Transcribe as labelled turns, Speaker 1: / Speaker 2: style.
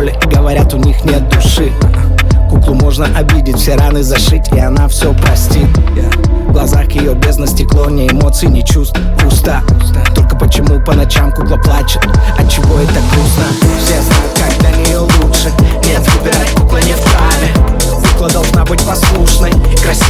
Speaker 1: боли, говорят, у них нет души. Куклу можно обидеть, все раны зашить, и она все простит. В глазах ее бездна, стекло, ни эмоций, ни чувств, пусто. Только почему по ночам кукла плачет? Отчего это грустно? Все знают, как для нее лучше. Нет, выбирать кукла не вправе. Кукла должна быть послушной, красивой.